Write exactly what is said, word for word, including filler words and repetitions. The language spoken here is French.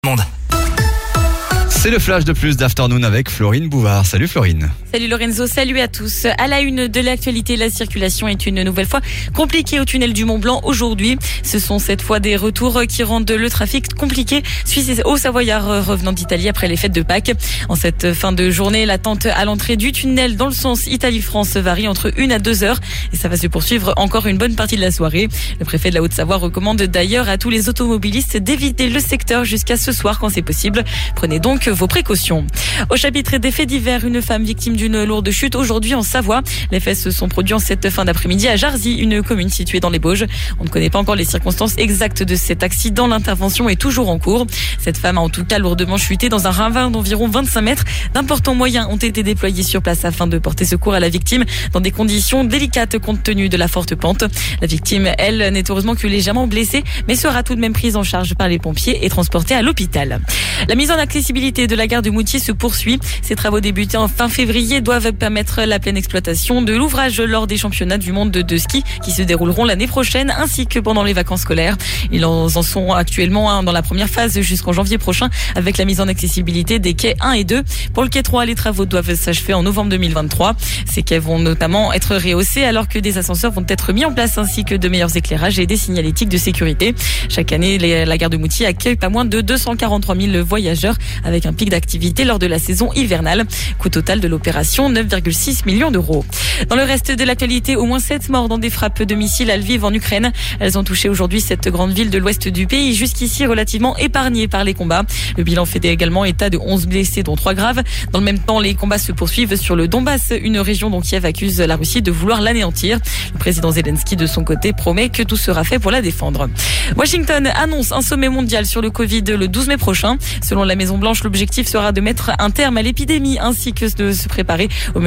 Monde. C'est le flash de plus d'Afternoon avec Florine Bouvard. Salut Florine. Salut Lorenzo, salut à tous. À la une de l'actualité, la circulation est une nouvelle fois compliquée au tunnel du Mont Blanc aujourd'hui. Ce sont cette fois des retours qui rendent le trafic compliqué suite aux Savoyards revenant d'Italie après les fêtes de Pâques. En cette fin de journée, l'attente à l'entrée du tunnel dans le sens Italie-France varie entre une à deux heures et ça va se poursuivre encore une bonne partie de la soirée. Le préfet de la Haute-Savoie recommande d'ailleurs à tous les automobilistes d'éviter le secteur jusqu'à ce soir quand c'est possible. Prenez donc vos précautions. Au chapitre des faits divers, une femme victime d'une lourde chute aujourd'hui en Savoie. Les faits se sont produits en cette fin d'après-midi à Jarzy, une commune située dans les Bauges. On ne connaît pas encore les circonstances exactes de cet accident. L'intervention est toujours en cours. Cette femme a en tout cas lourdement chuté dans un ravin d'environ vingt-cinq mètres. D'importants moyens ont été déployés sur place afin de porter secours à la victime dans des conditions délicates compte tenu de la forte pente. La victime, elle, n'est heureusement que légèrement blessée, mais sera tout de même prise en charge par les pompiers et transportée à l'hôpital. La mise en accessibilité de la gare de Moutier se poursuit. Ces travaux débutés en fin février doivent permettre la pleine exploitation de l'ouvrage lors des championnats du monde de, de ski qui se dérouleront l'année prochaine ainsi que pendant les vacances scolaires. Ils en sont actuellement dans la première phase jusqu'en janvier prochain avec la mise en accessibilité des quais un et deux. Pour le quai trois, les travaux doivent s'achever en novembre deux mille vingt-trois. Ces quais vont notamment être rehaussés alors que des ascenseurs vont être mis en place ainsi que de meilleurs éclairages et des signalétiques de sécurité. Chaque année, les, la gare de Moutier accueille pas moins de deux cent quarante-trois mille voyageurs avec un pic d'activité lors de la saison hivernale. Coût total de l'opération, neuf virgule six millions d'euros. Dans le reste de l'actualité, au moins sept morts dans des frappes de missiles à Lviv en Ukraine. Elles ont touché aujourd'hui cette grande ville de l'ouest du pays, jusqu'ici relativement épargnée par les combats. Le bilan fait également état de onze blessés, dont trois graves. Dans le même temps, les combats se poursuivent sur le Donbass, une région dont Kiev accuse la Russie de vouloir l'anéantir. Le président Zelensky, de son côté, promet que tout sera fait pour la défendre. Washington annonce un sommet mondial sur le Covid le douze mai prochain. Selon la Maison-Blanche, l'objectif sera de mettre un terme à l'épidémie ainsi que de se préparer au